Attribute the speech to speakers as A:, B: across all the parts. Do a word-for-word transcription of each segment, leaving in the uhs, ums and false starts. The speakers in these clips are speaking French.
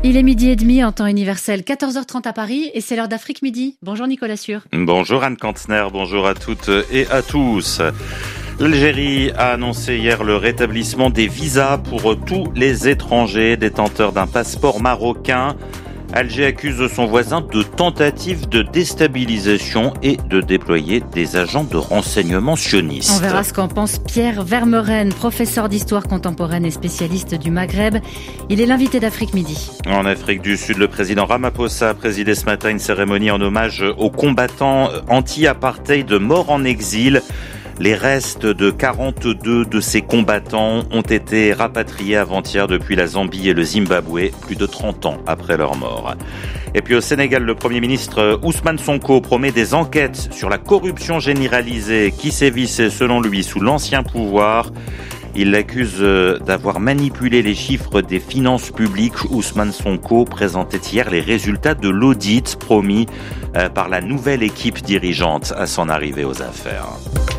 A: Il est midi et demi en temps universel, quatorze heures trente à Paris et c'est l'heure d'Afrique Midi. Bonjour Nicolas Sûr.
B: Bonjour Anne Kantner, bonjour à toutes et à tous. L'Algérie a annoncé hier le rétablissement des visas pour tous les étrangers détenteurs d'un passeport marocain. Alger accuse son voisin de tentative de déstabilisation et de déployer des agents de renseignement sionistes.
A: On verra ce qu'en pense Pierre Vermeuren, professeur d'histoire contemporaine et spécialiste du Maghreb. Il est l'invité d'Afrique Midi.
B: En Afrique du Sud, le président Ramaphosa a présidé ce matin une cérémonie en hommage aux combattants anti-apartheid morts en exil. Les restes de quarante-deux de ces combattants ont été rapatriés avant-hier depuis la Zambie et le Zimbabwe, plus de trente ans après leur mort. Et puis au Sénégal, le Premier ministre Ousmane Sonko promet des enquêtes sur la corruption généralisée qui sévissait selon lui sous l'ancien pouvoir. Il l'accuse d'avoir manipulé les chiffres des finances publiques. Ousmane Sonko présentait hier les résultats de l'audit promis par la nouvelle équipe dirigeante à son arrivée aux affaires.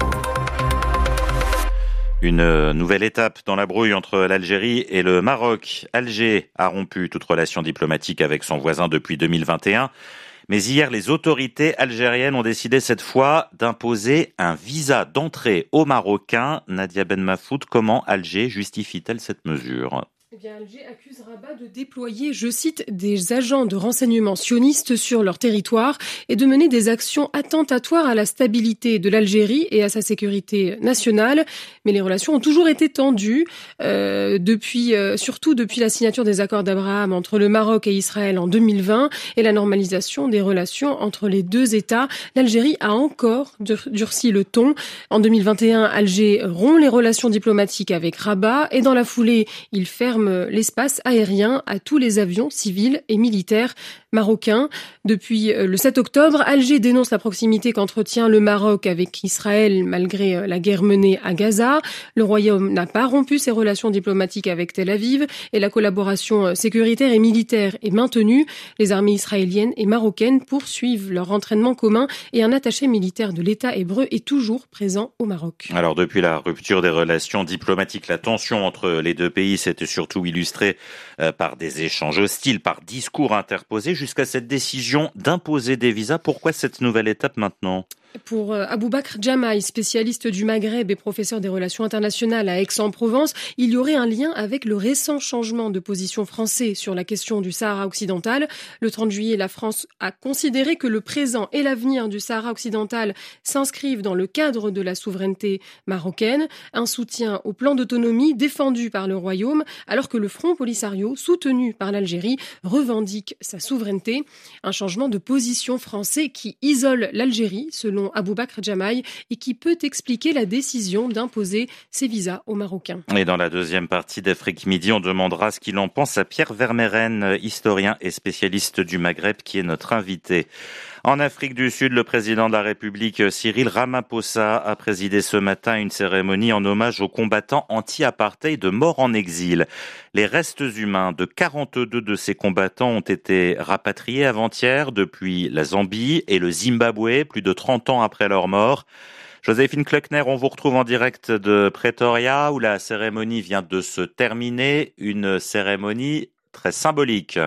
B: Une nouvelle étape dans la brouille entre l'Algérie et le Maroc. Alger a rompu toute relation diplomatique avec son voisin depuis deux mille vingt et un. Mais hier, les autorités algériennes ont décidé cette fois d'imposer un visa d'entrée aux Marocains. Nadia Ben Mafoud, comment Alger justifie-t-elle cette mesure ?
C: Eh bien, Alger accuse Rabat de déployer, je cite, des agents de renseignement sionistes sur leur territoire et de mener des actions attentatoires à la stabilité de l'Algérie et à sa sécurité nationale. Mais les relations ont toujours été tendues, euh, depuis, euh, surtout depuis la signature des accords d'Abraham entre le Maroc et Israël en deux mille vingt et la normalisation des relations entre les deux États. L'Algérie a encore dur- durci le ton. En deux mille vingt et un, Alger rompt les relations diplomatiques avec Rabat et dans la foulée, il ferme l'espace aérien à tous les avions civils et militaires marocains. Depuis le sept octobre, Alger dénonce la proximité qu'entretient le Maroc avec Israël malgré la guerre menée à Gaza. Le Royaume n'a pas rompu ses relations diplomatiques avec Tel Aviv et la collaboration sécuritaire et militaire est maintenue. Les armées israéliennes et marocaines poursuivent leur entraînement commun et un attaché militaire de l'État hébreu est toujours présent au Maroc.
B: Alors depuis la rupture des relations diplomatiques, la tension entre les deux pays s'était surtout illustrée par des échanges hostiles, par discours interposés, jusqu'à cette décision d'imposer des visas. Pourquoi cette nouvelle étape maintenant ?
C: Pour Aboubakr Jamaï, spécialiste du Maghreb et professeur des relations internationales à Aix-en-Provence, il y aurait un lien avec le récent changement de position français sur la question du Sahara occidental. Le trente juillet, la France a considéré que le présent et l'avenir du Sahara occidental s'inscrivent dans le cadre de la souveraineté marocaine, un soutien au plan d'autonomie défendu par le Royaume, alors que le Front Polisario, soutenu par l'Algérie, revendique sa souveraineté. Un changement de position français qui isole l'Algérie, selon Aboubakr Jamaï, et qui peut expliquer la décision d'imposer ces visas aux Marocains.
B: Et dans la deuxième partie d'Afrique Midi, on demandera ce qu'il en pense à Pierre Vermeuren, historien et spécialiste du Maghreb, qui est notre invité. En Afrique du Sud, le président de la République, Cyril Ramaphosa, a présidé ce matin une cérémonie en hommage aux combattants anti-apartheid morts en exil. Les restes humains de quarante-deux de ces combattants ont été rapatriés avant-hier depuis la Zambie et le Zimbabwe, plus de trente ans après leur mort. Joséphine Klöckner, on vous retrouve en direct de Pretoria, où la cérémonie vient de se terminer, une cérémonie très symbolique.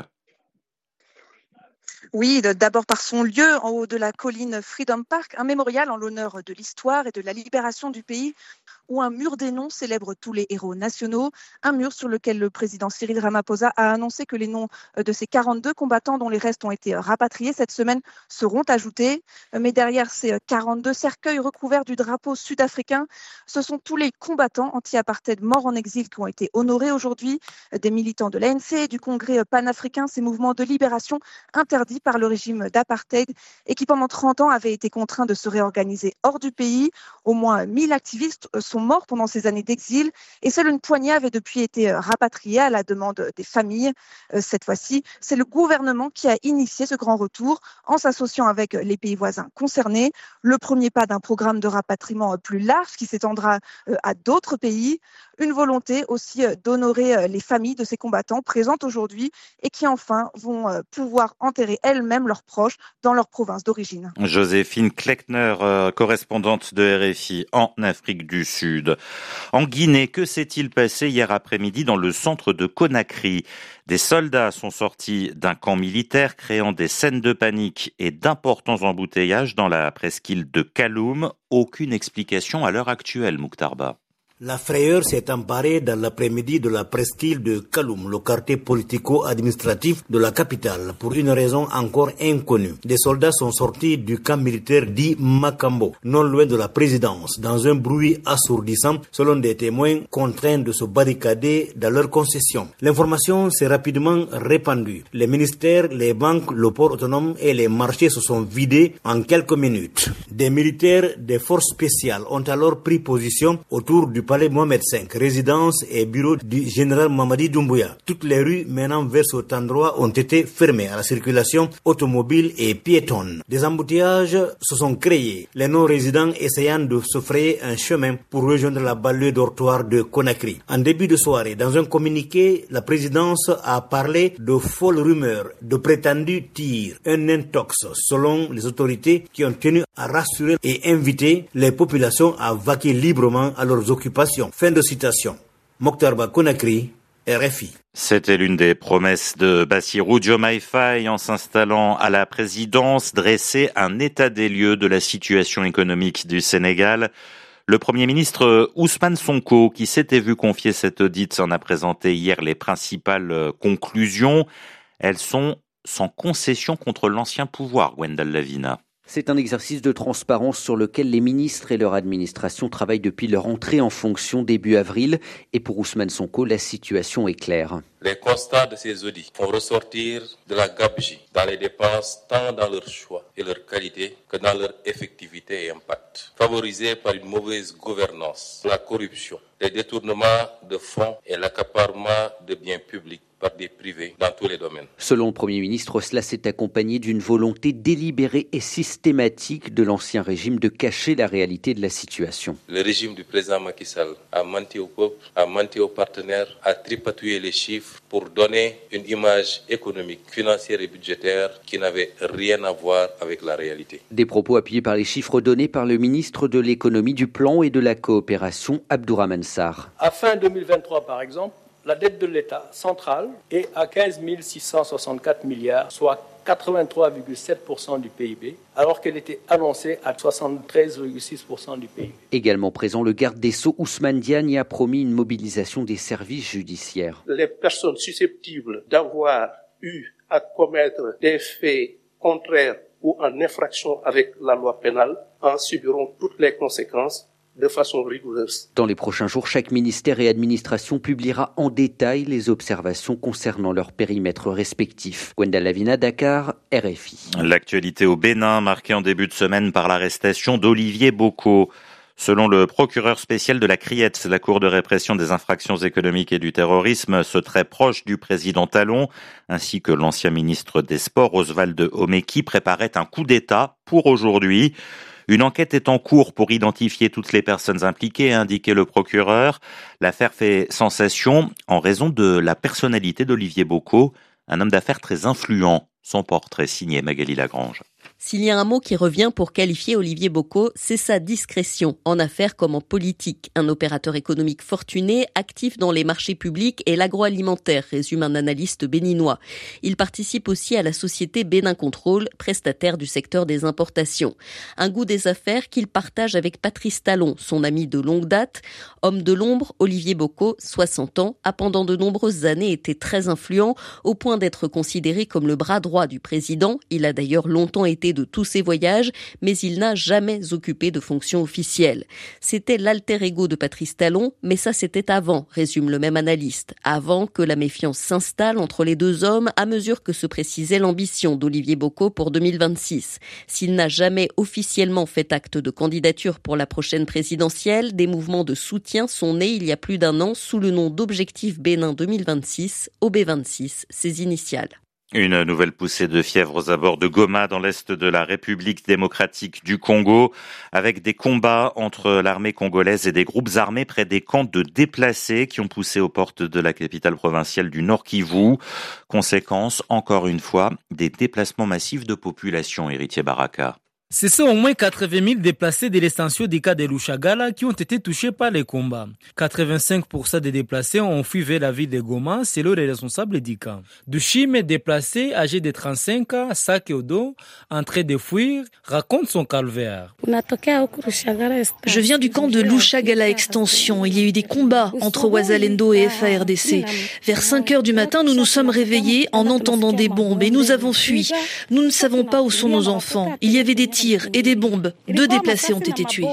D: Oui, d'abord par son lieu, en haut de la colline Freedom Park, un mémorial en l'honneur de l'histoire et de la libération du pays, où un mur des noms célèbre tous les héros nationaux, un mur sur lequel le président Cyril Ramaphosa a annoncé que les noms de ces quarante-deux combattants dont les restes ont été rapatriés cette semaine seront ajoutés. Mais derrière ces quarante-deux cercueils recouverts du drapeau sud-africain, ce sont tous les combattants anti-apartheid morts en exil qui ont été honorés aujourd'hui, des militants de l'A N C, du Congrès panafricain, ces mouvements de libération interdits par le régime d'apartheid et qui pendant trente ans avaient été contraints de se réorganiser hors du pays. Au moins mille activistes sont morts pendant ces années d'exil et seule une poignée avait depuis été rapatriée à la demande des familles. Cette fois-ci, c'est le gouvernement qui a initié ce grand retour en s'associant avec les pays voisins concernés. Le premier pas d'un programme de rapatriement plus large qui s'étendra à d'autres pays. Une volonté aussi d'honorer les familles de ces combattants présentes aujourd'hui et qui enfin vont pouvoir enterrer elles-mêmes leurs proches dans leur province d'origine.
B: Joséphine Klöckner, correspondante de R F I en Afrique du Sud. Sud. En Guinée, que s'est-il passé hier après-midi dans le centre de Conakry ? Des soldats sont sortis d'un camp militaire, créant des scènes de panique et d'importants embouteillages dans la presqu'île de Kaloum. Aucune explication à l'heure actuelle, Mouktarba.
E: La frayeur s'est emparée dans l'après-midi de la presqu'île de Kaloum, le quartier politico-administratif de la capitale, pour une raison encore inconnue. Des soldats sont sortis du camp militaire dit Makambo, non loin de la présidence, dans un bruit assourdissant, selon des témoins contraints de se barricader dans leurs concessions. L'information s'est rapidement répandue. Les ministères, les banques, le port autonome et les marchés se sont vidés en quelques minutes. Des militaires des forces spéciales ont alors pris position autour du palais Mohamed cinq, résidence et bureau du général Mamadi Doumbouya. Toutes les rues menant vers cet endroit ont été fermées à la circulation automobile et piétonne. Des embouteillages se sont créés, les non-résidents essayant de se frayer un chemin pour rejoindre la banlieue dortoir de Conakry. En début de soirée, dans un communiqué, la présidence a parlé de folles rumeurs, de prétendus tirs, un intox, selon les autorités qui ont tenu à rassurer et inviter les populations à vaquer librement à leurs occupations. Fin de citation. Mokhtarba Conakry, R F I.
B: C'était l'une des promesses de Bassirou Diomaye Faye en s'installant à la présidence, dresser un état des lieux de la situation économique du Sénégal. Le Premier ministre Ousmane Sonko, qui s'était vu confier cet audit, en a présenté hier les principales conclusions. Elles sont sans concession contre l'ancien pouvoir, Gwendal Lavina.
F: C'est un exercice de transparence sur lequel les ministres et leur administration travaillent depuis leur entrée en fonction début avril. Et pour Ousmane Sonko, la situation est claire.
G: Les constats de ces audits font ressortir de la gabegie dans les dépenses, tant dans leur choix et leur qualité que dans leur effectivité et impact. Favorisés par une mauvaise gouvernance, la corruption, les détournements de fonds et l'accaparement de biens publics par des privés dans tous les domaines.
F: Selon le Premier ministre, cela s'est accompagné d'une volonté délibérée et systématique de l'ancien régime de cacher la réalité de la situation.
G: Le régime du président Macky Sall a menti au peuple, a menti aux partenaires, a tripatouillé les chiffres pour donner une image économique, financière et budgétaire qui n'avait rien à voir avec la réalité.
F: Des propos appuyés par les chiffres donnés par le ministre de l'économie, du plan et de la coopération, Abdourahmane Sarr.
H: À fin deux mille vingt-trois, par exemple, la dette de l'État central est à quinze mille six cent soixante-quatre milliards, soit quatre-vingt-trois virgule sept pour cent du P I B, alors qu'elle était annoncée à soixante-treize virgule six pour cent du P I B.
F: Également présent, le garde des Sceaux Ousmane Diagne a promis une mobilisation des services judiciaires.
I: Les personnes susceptibles d'avoir eu à commettre des faits contraires ou en infraction avec la loi pénale en subiront toutes les conséquences de façon rigoureuse.
F: Dans les prochains jours, chaque ministère et administration publiera en détail les observations concernant leur périmètre respectif. Gwendal Lavina, Dakar, R F I.
B: L'actualité au Bénin, marquée en début de semaine par l'arrestation d'Olivier Boko. Selon le procureur spécial de la Criette, la Cour de répression des infractions économiques et du terrorisme, ce très proche du président Talon, ainsi que l'ancien ministre des Sports, Oswald Omeki, préparait un coup d'État pour aujourd'hui. Une enquête est en cours pour identifier toutes les personnes impliquées, a indiqué le procureur. L'affaire fait sensation en raison de la personnalité d'Olivier Boko, un homme d'affaires très influent. Son portrait signé Magali Lagrange.
J: S'il y a un mot qui revient pour qualifier Olivier Boko, c'est sa discrétion, en affaires comme en politique. Un opérateur économique fortuné, actif dans les marchés publics et l'agroalimentaire, résume un analyste béninois. Il participe aussi à la société Bénin Contrôle, prestataire du secteur des importations. Un goût des affaires qu'il partage avec Patrice Talon, son ami de longue date. Homme de l'ombre, Olivier Boko, soixante ans, a pendant de nombreuses années été très influent, au point d'être considéré comme le bras droit du président. Il a d'ailleurs longtemps été de tous ses voyages, mais il n'a jamais occupé de fonction officielle. C'était l'alter ego de Patrice Talon, mais ça c'était avant, résume le même analyste. Avant que la méfiance s'installe entre les deux hommes à mesure que se précisait l'ambition d'Olivier Boko pour deux mille vingt-six. S'il n'a jamais officiellement fait acte de candidature pour la prochaine présidentielle, des mouvements de soutien sont nés il y a plus d'un an sous le nom d'Objectif Bénin deux mille vingt-six, O B vingt-six, ses initiales.
B: Une nouvelle poussée de fièvre aux abords de Goma dans l'est de la République démocratique du Congo, avec des combats entre l'armée congolaise et des groupes armés près des camps de déplacés qui ont poussé aux portes de la capitale provinciale du Nord Kivu. Conséquence, encore une fois, des déplacements massifs de population, Héritier Baraka.
K: Ce sont au moins quatre-vingt mille déplacés de l'extension du cas de Lushagala qui ont été touchés par les combats. quatre-vingt-cinq pour cent des déplacés ont fui vers la ville de Goma, selon les responsables du camp. Dushime, déplacé, âgé de trente-cinq ans, sac au dos, en train de fuir, raconte son calvaire.
L: Je viens du camp de Lushagala Extension. Il y a eu des combats entre Ouazalendo et F A R D C. Vers cinq heures du matin, nous nous sommes réveillés en entendant des bombes et nous avons fui. Nous ne savons pas où sont nos enfants. Il y avait des tirs et des bombes. Deux déplacés ont été tués.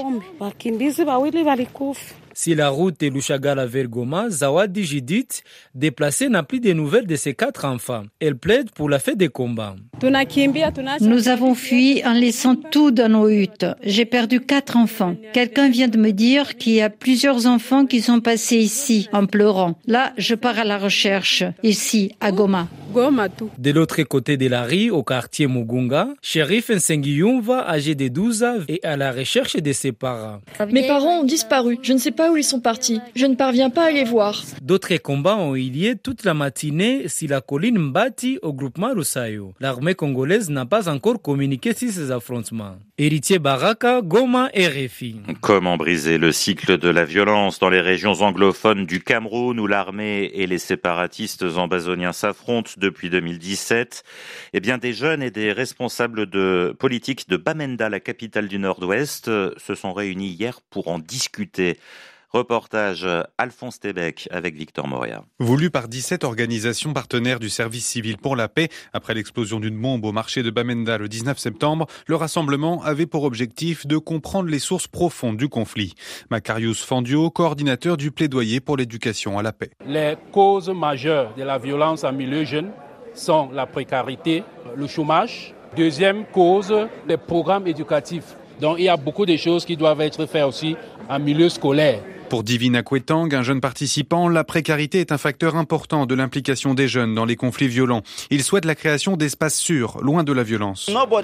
K: Si la route est Lushagala vers Goma, Zawadi Judith, déplacée, n'a plus de nouvelles de ses quatre enfants. Elle plaide pour la fin des combats.
M: Nous avons fui en laissant tout dans nos huttes. J'ai perdu quatre enfants. Quelqu'un vient de me dire qu'il y a plusieurs enfants qui sont passés ici en pleurant. Là, je pars à la recherche, ici, à Goma.
K: De l'autre côté de la rue, au quartier Mugunga, Shérif Nsengiyumva, âgé de douze ans, est à la recherche de ses parents.
L: Mes parents ont disparu. Je ne sais pas où ils sont partis. Je ne parviens pas à les voir.
K: D'autres combats ont eu lieu toute la matinée sur la colline Mbati au groupement Rusayo. L'armée congolaise n'a pas encore communiqué sur ces affrontements. Héritier Baraka, Goma et R F I.
B: Comment briser le cycle de la violence dans les régions anglophones du Cameroun où l'armée et les séparatistes ambazoniens s'affrontent depuis deux mille dix-sept? Eh bien, des jeunes et des responsables de politique de Bamenda, la capitale du Nord-Ouest, se sont réunis hier pour en discuter. Reportage Alphonse Tébec avec Victor Moria.
N: Voulu par dix-sept organisations partenaires du service civil pour la paix, après l'explosion d'une bombe au marché de Bamenda le dix-neuf septembre, le rassemblement avait pour objectif de comprendre les sources profondes du conflit. Macarius Fandio, coordinateur du plaidoyer pour l'éducation à la paix.
O: Les causes majeures de la violence en milieu jeune sont la précarité, le chômage. Deuxième cause, les programmes éducatifs. Donc il y a beaucoup de choses qui doivent être faites aussi en milieu scolaire.
N: Pour Divina Kwetang, un jeune participant, la précarité est un facteur important de l'implication des jeunes dans les conflits violents. Il souhaite la création d'espaces sûrs, loin de la violence.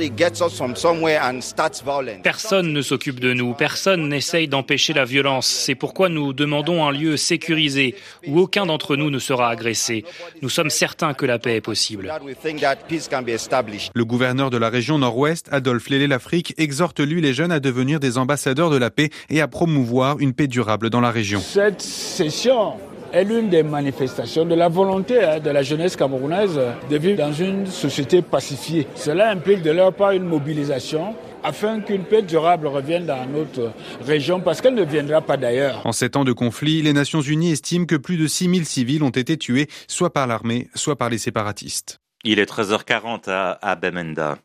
P: Personne ne s'occupe de nous, personne n'essaye d'empêcher la violence. C'est pourquoi nous demandons un lieu sécurisé où aucun d'entre nous ne sera agressé. Nous sommes certains que la paix est possible.
N: Le gouverneur de la région Nord-Ouest, Adolphe Lélé-Lafrique, exhorte lui les jeunes à devenir des ambassadeurs de la paix et à promouvoir une paix durable dans la région.
O: Cette session est l'une des manifestations de la volonté hein, de la jeunesse camerounaise de vivre dans une société pacifiée. Cela implique de leur part une mobilisation afin qu'une paix durable revienne dans notre région parce qu'elle ne viendra pas d'ailleurs.
N: En sept ans de conflit, les Nations Unies estiment que plus de six mille civils ont été tués, soit par l'armée, soit par les séparatistes.
B: Il est treize heures quarante à, à Bamenda.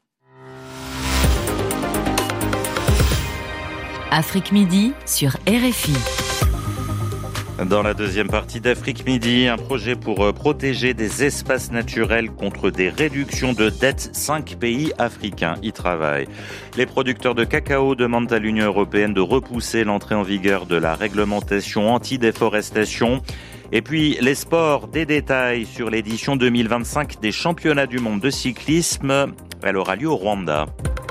A: Afrique Midi sur R F I.
B: Dans la deuxième partie d'Afrique Midi, un projet pour protéger des espaces naturels contre des réductions de dettes. Cinq pays africains y travaillent. Les producteurs de cacao demandent à l'Union européenne de repousser l'entrée en vigueur de la réglementation anti-déforestation. Et puis les sports, des détails sur l'édition deux mille vingt-cinq des championnats du monde de cyclisme. Elle aura lieu au Rwanda.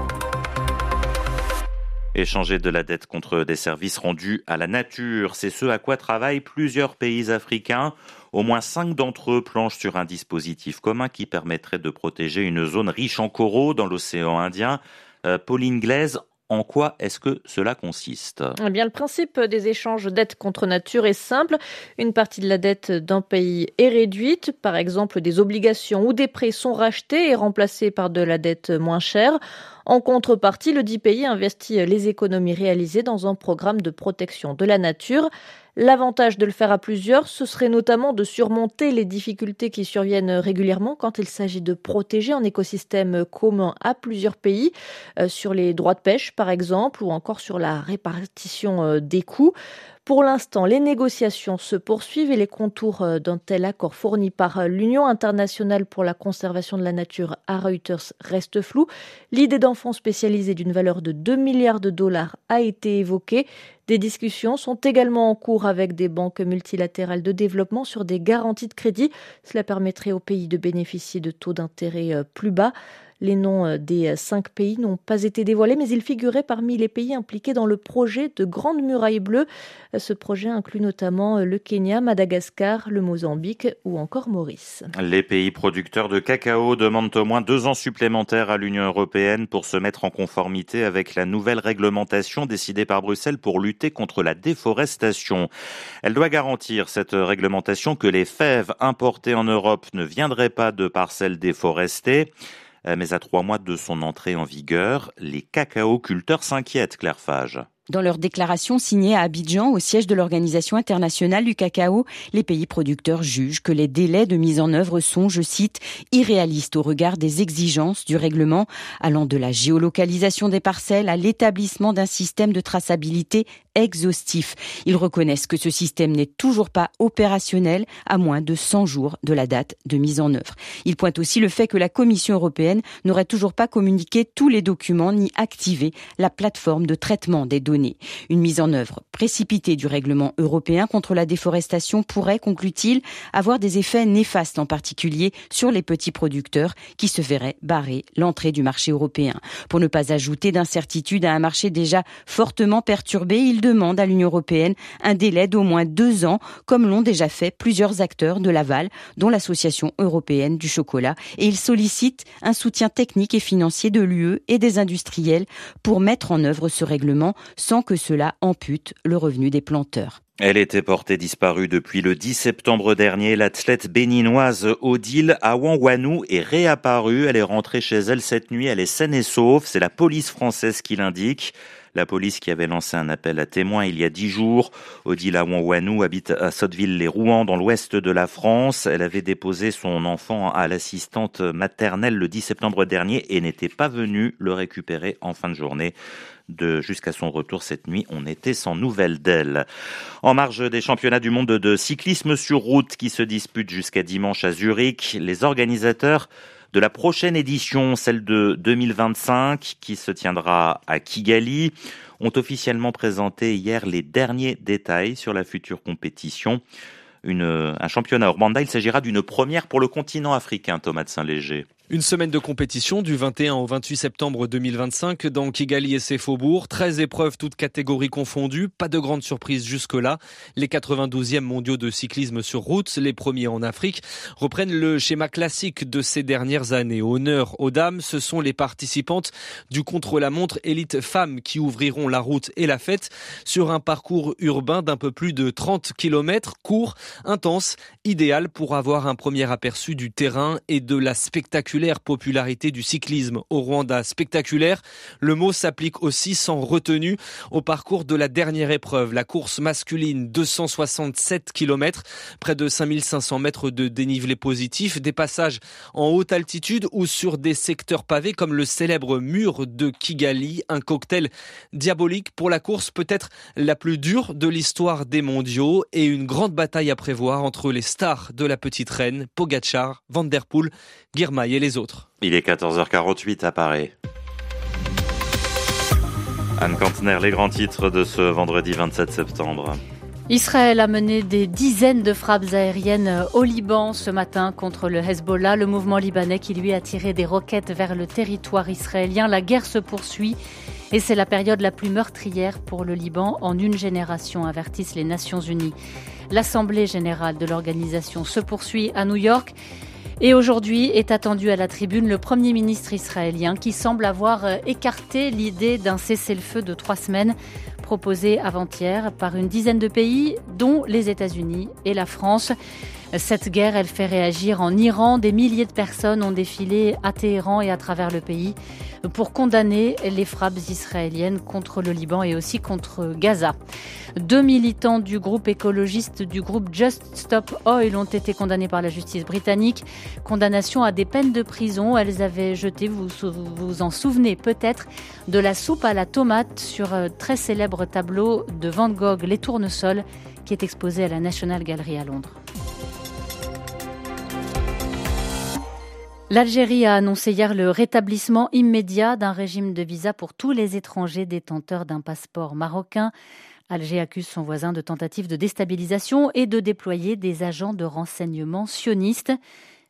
B: Échanger de la dette contre des services rendus à la nature, c'est ce à quoi travaillent plusieurs pays africains. Au moins cinq d'entre eux planchent sur un dispositif commun qui permettrait de protéger une zone riche en coraux dans l'océan Indien. Euh, Pauline Glaise, en quoi est-ce que cela consiste ?
Q: Eh bien, le principe des échanges dette contre nature est simple. Une partie de la dette d'un pays est réduite. Par exemple, des obligations ou des prêts sont rachetés et remplacés par de la dette moins chère. En contrepartie, le dit pays investit les économies réalisées dans un programme de protection de la nature. L'avantage de le faire à plusieurs, ce serait notamment de surmonter les difficultés qui surviennent régulièrement quand il s'agit de protéger un écosystème commun à plusieurs pays, euh, sur les droits de pêche par exemple, ou encore sur la répartition euh, des coûts. Pour l'instant, les négociations se poursuivent et les contours d'un tel accord fourni par l'Union internationale pour la conservation de la nature à Reuters restent flous. L'idée d'un fonds spécialisé d'une valeur de deux milliards de dollars a été évoquée. Des discussions sont également en cours avec des banques multilatérales de développement sur des garanties de crédit. Cela permettrait aux pays de bénéficier de taux d'intérêt plus bas. Les noms des cinq pays n'ont pas été dévoilés, mais ils figuraient parmi les pays impliqués dans le projet de Grande Muraille Bleue. Ce projet inclut notamment le Kenya, Madagascar, le Mozambique ou encore Maurice.
B: Les pays producteurs de cacao demandent au moins deux ans supplémentaires à l'Union européenne pour se mettre en conformité avec la nouvelle réglementation décidée par Bruxelles pour lutter contre la déforestation. Elle doit garantir, cette réglementation, que les fèves importées en Europe ne viendraient pas de parcelles déforestées. Mais à trois mois de son entrée en vigueur, les cacaoculteurs s'inquiètent, Claire Fage.
R: Dans leur déclaration signée à Abidjan, au siège de l'Organisation internationale du cacao, les pays producteurs jugent que les délais de mise en œuvre sont, je cite, irréalistes au regard des exigences du règlement, allant de la géolocalisation des parcelles à l'établissement d'un système de traçabilité exhaustif. Ils reconnaissent que ce système n'est toujours pas opérationnel à moins de cent jours de la date de mise en œuvre. Ils pointent aussi le fait que la Commission européenne n'aurait toujours pas communiqué tous les documents ni activé la plateforme de traitement des données. Une mise en œuvre précipitée du règlement européen contre la déforestation pourrait, conclut-il, avoir des effets néfastes, en particulier sur les petits producteurs qui se verraient barrer l'entrée du marché européen. Pour ne pas ajouter d'incertitude à un marché déjà fortement perturbé, il demande à l'Union européenne un délai d'au moins deux ans, comme l'ont déjà fait plusieurs acteurs de l'aval, dont l'Association européenne du chocolat, et il sollicite un soutien technique et financier de l'U E et des industriels pour mettre en œuvre ce règlement sans que cela ampute le revenu des planteurs.
B: Elle était portée disparue depuis le dix septembre dernier. L'athlète béninoise Odile Awanwanou est réapparue. Elle est rentrée chez elle cette nuit. Elle est saine et sauve. C'est la police française qui l'indique. La police qui avait lancé un appel à témoins il y a dix jours. Odile Awanwanou habite à Sotteville-les-Rouen, dans l'ouest de la France. Elle avait déposé son enfant à l'assistante maternelle le dix septembre dernier et n'était pas venue le récupérer en fin de journée. De, jusqu'à son retour cette nuit, on était sans nouvelles d'elle. En marge des championnats du monde de cyclisme sur route qui se disputent jusqu'à dimanche à Zurich, les organisateurs de la prochaine édition, celle de deux mille vingt-cinq, qui se tiendra à Kigali, ont officiellement présenté hier les derniers détails sur la future compétition. Une, un championnat hors Rwanda, il s'agira d'une première pour le continent africain, Thomas de Saint-Léger.
S: Une semaine de compétition du vingt et un au vingt-huit septembre deux mille vingt-cinq dans Kigali et ses faubourgs. treize épreuves, toutes catégories confondues. Pas de grande surprise jusque-là. Les quatre-vingt-douzièmes mondiaux de cyclisme sur route, les premiers en Afrique, reprennent le schéma classique de ces dernières années. Honneur aux dames, ce sont les participantes du contre-la-montre élite femmes qui ouvriront la route et la fête sur un parcours urbain d'un peu plus de trente kilomètres, court, intense, idéal pour avoir un premier aperçu du terrain et de la spectaculaire popularité du cyclisme au Rwanda. Spectaculaire, le mot s'applique aussi sans retenue au parcours de la dernière épreuve, la course masculine, deux cent soixante-sept kilomètres, près de cinq mille cinq cents mètres de dénivelé positif, des passages en haute altitude ou sur des secteurs pavés comme le célèbre mur de Kigali, un cocktail diabolique pour la course peut-être la plus dure de l'histoire des mondiaux et une grande bataille à prévoir entre les stars de la petite reine, Pogacar, Van der Poel, Girmay et les autres.
B: Il est quatorze heures quarante-huit à Paris. Anne Kantner, les grands titres de ce vendredi vingt-sept septembre.
A: Israël a mené des dizaines de frappes aériennes au Liban ce matin contre le Hezbollah, le mouvement libanais qui lui a tiré des roquettes vers le territoire israélien. La guerre se poursuit et c'est la période la plus meurtrière pour le Liban en une génération, avertissent les Nations Unies. L'Assemblée générale de l'organisation se poursuit à New York. Et aujourd'hui est attendu à la tribune le Premier ministre israélien qui semble avoir écarté l'idée d'un cessez-le-feu de trois semaines proposé avant-hier par une dizaine de pays, dont les États-Unis et la France. Cette guerre, elle fait réagir en Iran. Des milliers de personnes ont défilé à Téhéran et à travers le pays pour condamner les frappes israéliennes contre le Liban et aussi contre Gaza. Deux militants du groupe écologiste du groupe Just Stop Oil ont été condamnés par la justice britannique. Condamnation à des peines de prison. Elles avaient jeté, vous vous en souvenez peut-être, de la soupe à la tomate sur un très célèbre tableau de Van Gogh, Les Tournesols, qui est exposé à la National Gallery à Londres. L'Algérie a annoncé hier le rétablissement immédiat d'un régime de visa pour tous les étrangers détenteurs d'un passeport marocain. Alger accuse son voisin de tentative de déstabilisation et de déployer des agents de renseignement sionistes.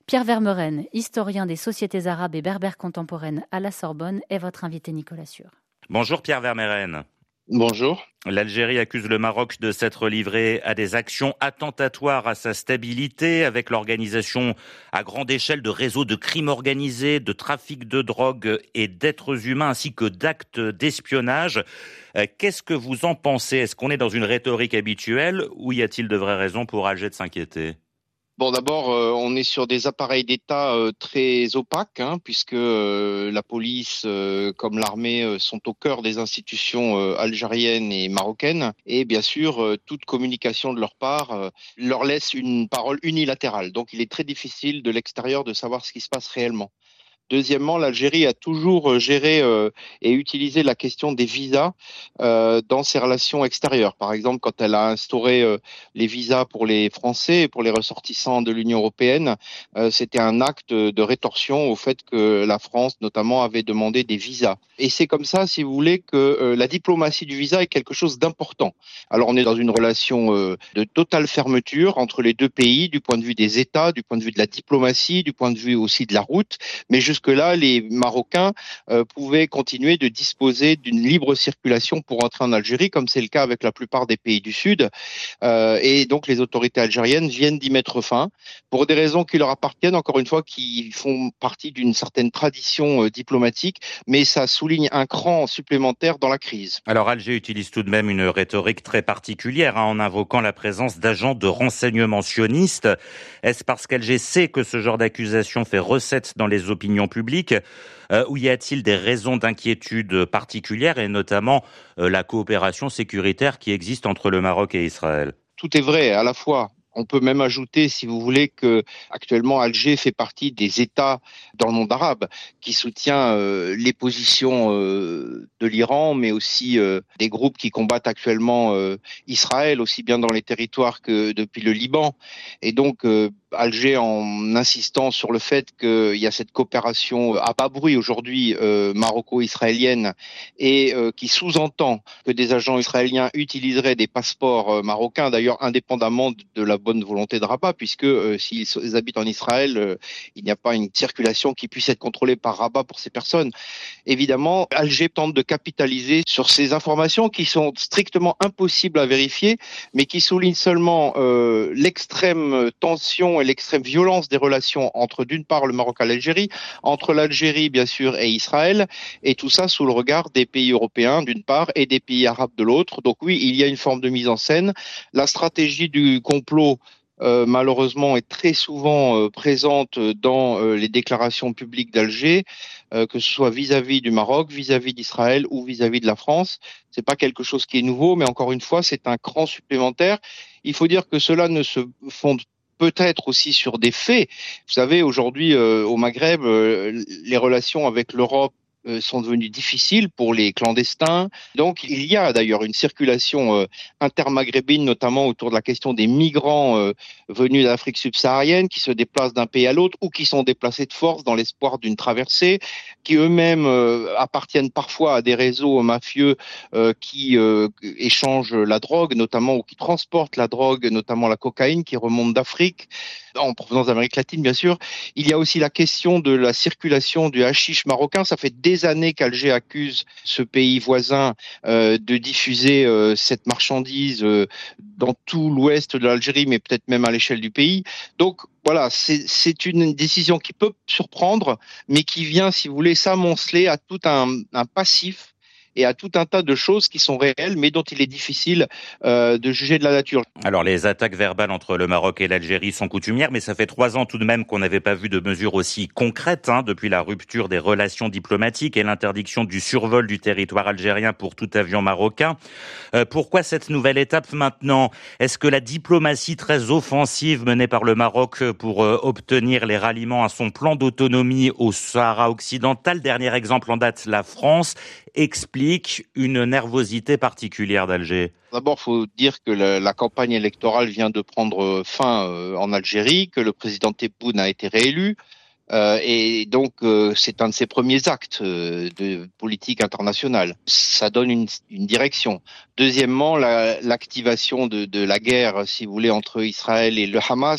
A: Pierre Vermeuren, historien des sociétés arabes et berbères contemporaines à la Sorbonne, est votre invité Nicolas Sûr.
B: Bonjour Pierre Vermeuren.
T: Bonjour.
B: L'Algérie accuse le Maroc de s'être livré à des actions attentatoires à sa stabilité, avec l'organisation à grande échelle de réseaux de crimes organisés, de trafic de drogue et d'êtres humains, ainsi que d'actes d'espionnage. Qu'est-ce que vous en pensez ? Est-ce qu'on est dans une rhétorique habituelle ou y a-t-il de vraies raisons pour Alger de s'inquiéter ?
T: Bon, d'abord, euh, on est sur des appareils d'État euh, très opaques, hein, puisque euh, la police euh, comme l'armée euh, sont au cœur des institutions euh, algériennes et marocaines. Et bien sûr, euh, toute communication de leur part euh, leur laisse une parole unilatérale. Donc, il est très difficile de l'extérieur de savoir ce qui se passe réellement. Deuxièmement, l'Algérie a toujours géré euh, et utilisé la question des visas euh, dans ses relations extérieures. Par exemple, quand elle a instauré euh, les visas pour les Français et pour les ressortissants de l'Union européenne, euh, c'était un acte de rétorsion au fait que la France, notamment, avait demandé des visas. Et c'est comme ça, si vous voulez, que euh, la diplomatie du visa est quelque chose d'important. Alors, on est dans une relation euh, de totale fermeture entre les deux pays, du point de vue des États, du point de vue de la diplomatie, du point de vue aussi de la route, mais je que là, les Marocains euh, pouvaient continuer de disposer d'une libre circulation pour entrer en Algérie, comme c'est le cas avec la plupart des pays du Sud. Euh, et donc, les autorités algériennes viennent d'y mettre fin, pour des raisons qui leur appartiennent, encore une fois, qui font partie d'une certaine tradition euh, diplomatique, mais ça souligne un cran supplémentaire dans la crise.
B: Alors, Alger utilise tout de même une rhétorique très particulière, hein, en invoquant la présence d'agents de renseignement sionistes. Est-ce parce qu'Alger sait que ce genre d'accusation fait recette dans les opinions public, euh, ou y a-t-il des raisons d'inquiétude particulières et notamment euh, la coopération sécuritaire qui existe entre le Maroc et Israël ?
T: Tout est vrai, à la fois. On peut même ajouter, si vous voulez, que actuellement Alger fait partie des États dans le monde arabe qui soutient euh, les positions euh, de l'Iran, mais aussi euh, des groupes qui combattent actuellement euh, Israël, aussi bien dans les territoires que depuis le Liban. Et donc euh, Alger, en insistant sur le fait qu'il y a cette coopération à bas bruit aujourd'hui euh, maroco-israélienne et euh, qui sous-entend que des agents israéliens utiliseraient des passeports euh, marocains, d'ailleurs indépendamment de, de la bonne volonté de Rabat, puisque euh, s'ils habitent en Israël, euh, il n'y a pas une circulation qui puisse être contrôlée par Rabat pour ces personnes. Évidemment, Alger tente de capitaliser sur ces informations qui sont strictement impossibles à vérifier, mais qui soulignent seulement euh, l'extrême tension et l'extrême violence des relations entre, d'une part, le Maroc et l'Algérie, entre l'Algérie, bien sûr, et Israël, et tout ça sous le regard des pays européens, d'une part, et des pays arabes de l'autre. Donc oui, il y a une forme de mise en scène. La stratégie du complot, Euh, malheureusement, est très souvent euh, présente dans euh, les déclarations publiques d'Alger, euh, que ce soit vis-à-vis du Maroc, vis-à-vis d'Israël ou vis-à-vis de la France. C'est pas quelque chose qui est nouveau, mais encore une fois, c'est un cran supplémentaire. Il faut dire que cela ne se fonde peut-être aussi sur des faits. Vous savez, aujourd'hui, euh, au Maghreb, euh, les relations avec l'Europe sont devenus difficiles pour les clandestins. Donc, il y a d'ailleurs une circulation euh, intermaghrébine, notamment autour de la question des migrants euh, venus d'Afrique subsaharienne, qui se déplacent d'un pays à l'autre ou qui sont déplacés de force dans l'espoir d'une traversée, qui eux-mêmes euh, appartiennent parfois à des réseaux mafieux euh, qui euh, échangent la drogue, notamment, ou qui transportent la drogue, notamment la cocaïne, qui remonte d'Afrique, en provenance d'Amérique latine, bien sûr. Il y a aussi la question de la circulation du hashish marocain. Ça fait des années qu'Alger accuse ce pays voisin euh, de diffuser euh, cette marchandise euh, dans tout l'ouest de l'Algérie, mais peut-être même à l'échelle du pays. Donc voilà, c'est, c'est une décision qui peut surprendre, mais qui vient, si vous voulez, s'amonceler à tout un, un passif et à tout un tas de choses qui sont réelles, mais dont il est difficile euh, de juger de la nature.
B: Alors, les attaques verbales entre le Maroc et l'Algérie sont coutumières, mais ça fait trois ans tout de même qu'on n'avait pas vu de mesures aussi concrètes, hein, depuis la rupture des relations diplomatiques et l'interdiction du survol du territoire algérien pour tout avion marocain. Euh, pourquoi cette nouvelle étape maintenant ? Est-ce que la diplomatie très offensive menée par le Maroc pour euh, obtenir les ralliements à son plan d'autonomie au Sahara occidental, dernier exemple en date, la France, explique une nervosité particulière d'Alger ?
T: D'abord, il faut dire que la, la campagne électorale vient de prendre fin euh, en Algérie, que le président Tebboune a été réélu. Euh, et donc, euh, c'est un de ses premiers actes euh, de politique internationale. Ça donne une, une direction. Deuxièmement, la, l'activation de, de la guerre, si vous voulez, entre Israël et le Hamas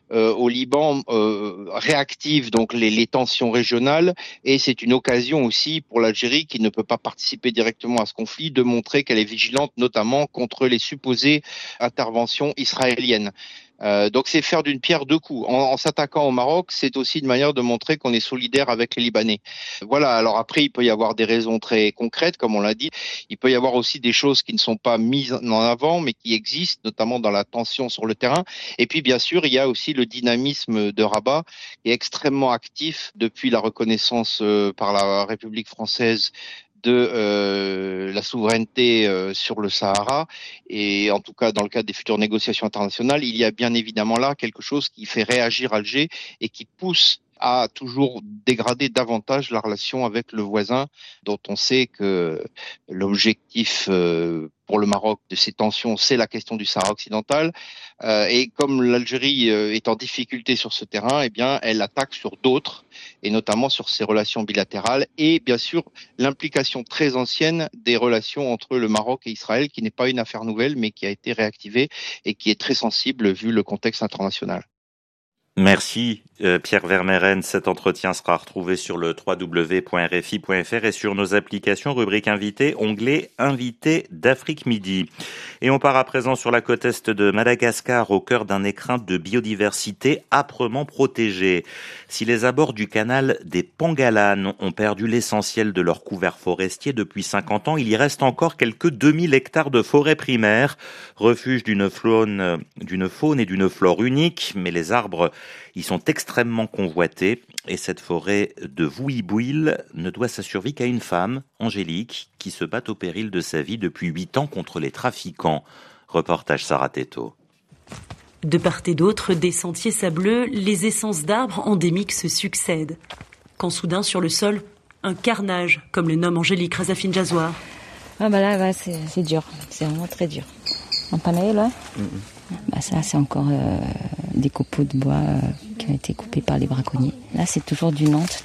T: euh, au Liban euh, réactive donc les, les tensions régionales, et c'est une occasion aussi pour l'Algérie, qui ne peut pas participer directement à ce conflit, de montrer qu'elle est vigilante notamment contre les supposées interventions israéliennes. Euh, donc c'est faire d'une pierre deux coups. En, en s'attaquant au Maroc, c'est aussi une manière de montrer qu'on est solidaire avec les Libanais. Voilà, alors après il peut y avoir des raisons très concrètes, comme on l'a dit. Il peut y avoir aussi des choses qui ne sont pas mises en avant, mais qui existent, notamment dans la tension sur le terrain. Et puis bien sûr, il y a aussi le dynamisme de Rabat, qui est extrêmement actif depuis la reconnaissance euh, par la République française de euh, la souveraineté euh, sur le Sahara, et en tout cas dans le cadre des futures négociations internationales, il y a bien évidemment là quelque chose qui fait réagir Alger et qui pousse à toujours dégrader davantage la relation avec le voisin, dont on sait que l'objectif euh, pour le Maroc de ces tensions, c'est la question du Sahara occidental. Euh, et comme l'Algérie euh, est en difficulté sur ce terrain, eh bien, elle attaque sur d'autres, et notamment sur ses relations bilatérales, et bien sûr l'implication très ancienne des relations entre le Maroc et Israël, qui n'est pas une affaire nouvelle, mais qui a été réactivée et qui est très sensible vu le contexte international.
B: Merci euh, Pierre Vermeren. Cet entretien sera retrouvé sur le w w w point r f i point f r et sur nos applications, rubrique invité, onglet invité d'Afrique Midi. Et on part à présent sur la côte est de Madagascar, au cœur d'un écrin de biodiversité âprement protégé. Si les abords du canal des Pangalanes ont perdu l'essentiel de leur couvert forestier depuis cinquante ans, il y reste encore quelques deux mille hectares de forêt primaire, refuge d'une faune, d'une faune et d'une flore unique, mais les arbres ils sont extrêmement convoités, et cette forêt de Vouïbouil ne doit sa survie qu'à une femme, Angélique, qui se bat au péril de sa vie depuis huit ans contre les trafiquants. Reportage Sarah Teto.
U: De part et d'autre des sentiers sableux, les essences d'arbres endémiques se succèdent. Quand soudain, sur le sol, un carnage, comme le nomme Angélique Razafin-Jazouar.
V: Ah bah là, bah c'est, c'est dur, c'est vraiment très dur. En panaille, là mm-hmm. Bah ça, c'est encore euh, des copeaux de bois euh, qui ont été coupés par les braconniers. Là, c'est toujours du Nantes,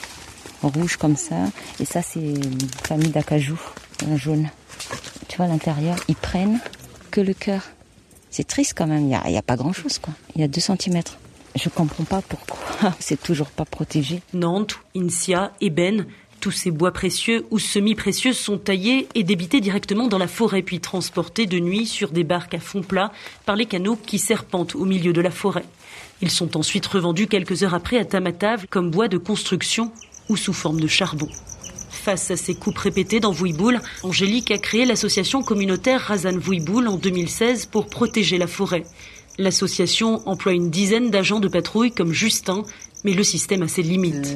V: rouge comme ça. Et ça, c'est une famille d'acajou, un jaune. Tu vois, à l'intérieur, ils prennent que le cœur. C'est triste quand même, il n'y a, y a pas grand-chose, quoi. Il y a deux centimètres. Je comprends pas pourquoi c'est toujours pas protégé.
U: Nantes, Insia, Ébène, tous ces bois précieux ou semi-précieux sont taillés et débités directement dans la forêt, puis transportés de nuit sur des barques à fond plat par les canaux qui serpentent au milieu de la forêt. Ils sont ensuite revendus quelques heures après à Tamatave comme bois de construction ou sous forme de charbon. Face à ces coupes répétées dans Vouïboul, Angélique a créé l'association communautaire Razan Vouïboul en deux mille seize pour protéger la forêt. L'association emploie une dizaine d'agents de patrouille comme Justin, mais le système a ses limites.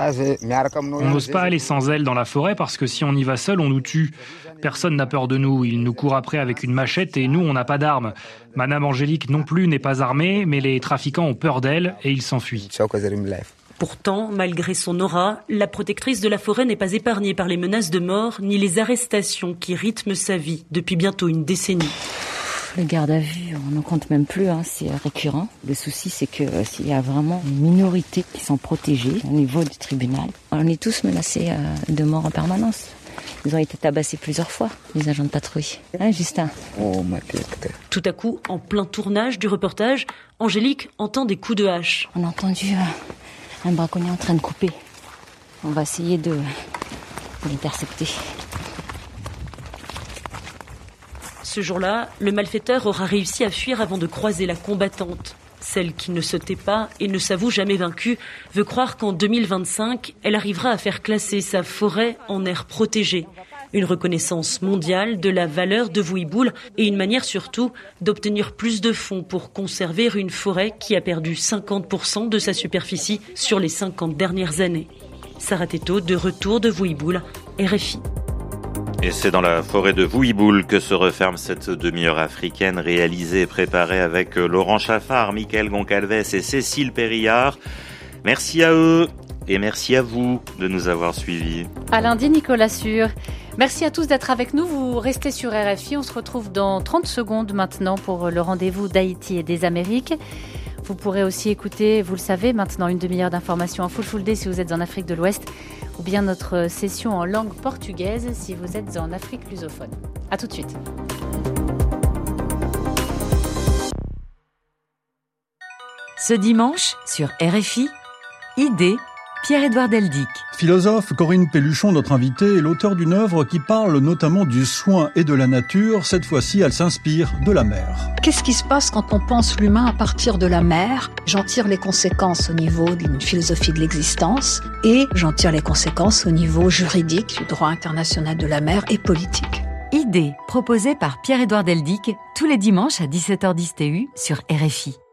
P: On n'ose pas aller sans elle dans la forêt parce que si on y va seul, on nous tue. Personne n'a peur de nous. Ils nous courent après avec une machette et nous, on n'a pas d'armes. Madame Angélique non plus n'est pas armée, mais les trafiquants ont peur d'elle et ils s'enfuient.
U: Pourtant, malgré son aura, la protectrice de la forêt n'est pas épargnée par les menaces de mort ni les arrestations qui rythment sa vie depuis bientôt une décennie.
V: Le garde à vue, on n'en compte même plus, hein, c'est récurrent. Le souci, c'est que euh, s'il y a vraiment une minorité qui sont protégées au niveau du tribunal, on est tous menacés euh, de mort en permanence. Ils ont été tabassés plusieurs fois, les agents de patrouille. Hein, Justin ?
U: Oh, ma tête. Tout à coup, en plein tournage du reportage, Angélique entend des coups de hache.
V: On a entendu euh, un braconnier en train de couper. On va essayer de, de l'intercepter.
U: Ce jour-là, le malfaiteur aura réussi à fuir avant de croiser la combattante. Celle qui ne se tait pas et ne s'avoue jamais vaincue veut croire qu'en deux mille vingt-cinq, elle arrivera à faire classer sa forêt en aire protégée. Une reconnaissance mondiale de la valeur de Vouïboul et une manière surtout d'obtenir plus de fonds pour conserver une forêt qui a perdu cinquante pour cent de sa superficie sur les cinquante dernières années. Sarah Teto, de retour de Vouïboul, R F I.
B: Et c'est dans la forêt de Vouïboul que se referme cette demi-heure africaine réalisée et préparée avec Laurent Chaffard, Mickaël Goncalves et Cécile Périllard. Merci à eux et merci à vous de nous avoir suivis.
A: À lundi, Nicolas Sûr. Merci à tous d'être avec nous. Vous restez sur R F I. On se retrouve dans trente secondes maintenant pour le rendez-vous d'Haïti et des Amériques. Vous pourrez aussi écouter, vous le savez, maintenant une demi-heure d'information en full full day si vous êtes en Afrique de l'Ouest, ou bien notre session en langue portugaise si vous êtes en Afrique lusophone. À tout de suite.
C: Ce dimanche, sur R F I, Idée, Pierre-Édouard Deldic.
D: Philosophe, Corinne Pelluchon, notre invitée, est l'auteur d'une œuvre qui parle notamment du soin et de la nature. Cette fois-ci, elle s'inspire de la mer.
W: Qu'est-ce qui se passe quand on pense l'humain à partir de la mer ? J'en tire les conséquences au niveau d'une philosophie de l'existence et j'en tire les conséquences au niveau juridique du droit international de la mer et politique.
C: Idée, proposée par Pierre-Édouard Deldic, tous les dimanches à dix-sept heures dix T U sur R F I.